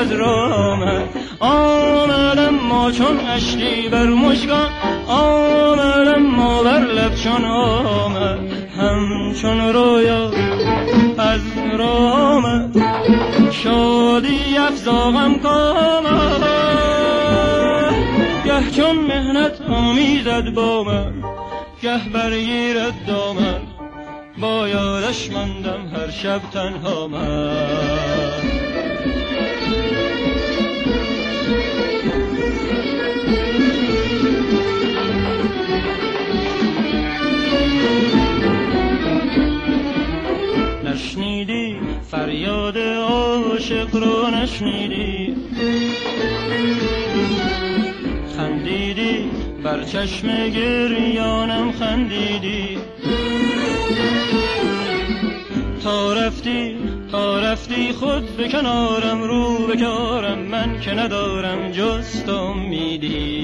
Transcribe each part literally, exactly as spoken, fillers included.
از رامه آمدم ما چون اشکی بر مژگان آمدم ما بر لب چون آمد همچون رویا از رامه شادی افزاغم کامد گه چون مهنت آمیزد با من گه برگیرد دامن با یادش ماندم هر شب تنها من نشنیدی فریاد عاشق رو نشنیدی خندیدی بر چشم گریانم خندیدی تا رفتی تا رفتی خود به کنارم رو به کارم من که ندارم جز تو امیدی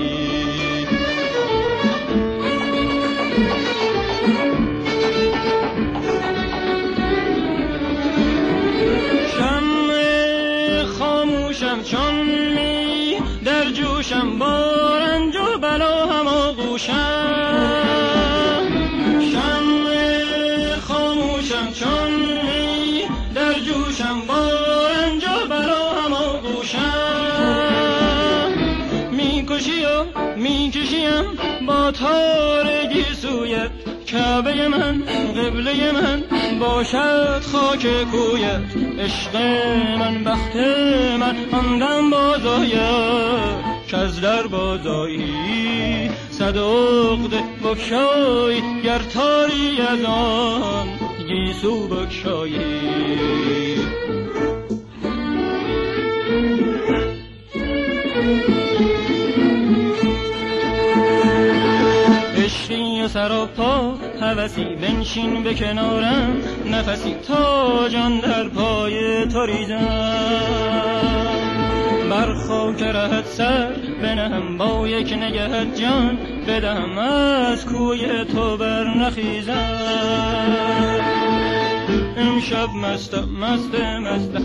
شمع خاموشم چون می در جوشم با رنج و بلا هم آغوشم شمع خاموشم چون می در جوشم با رنج و بلا هم آغوشم میکشی و میکشیم با تارگی سویت کعبه من قبله من باشد خاک کویت عشق من بخت من آندم بازاید که از در بازایی صد عقده بکشایی گر تاری از آن گیسو بکشایی عشقی و سراپا هوسی بنشین به کنارم نفسی تا جان در پای تو ریزم بر خاک رهت سر بنهم با یک نگهت جان بدهم از کوی تو بر نخیزم امشب مستم مست مستم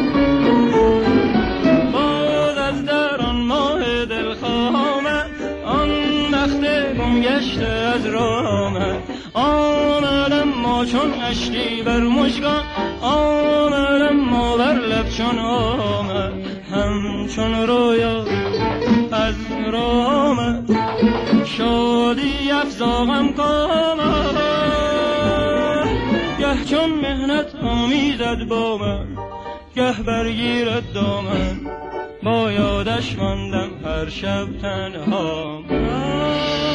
باز از در آن ماه دلخواه آمد آن بخت گم گشته از راه آمد آمدم ما چون اشکی بر مژگان آمدم ما بر لب چون آمد همچون رویا از راه آمد شادی افزاغم کامد گه چون مهنت آمیزد با من گه برگیرد دامن با یادش ماندم هر شب تنها من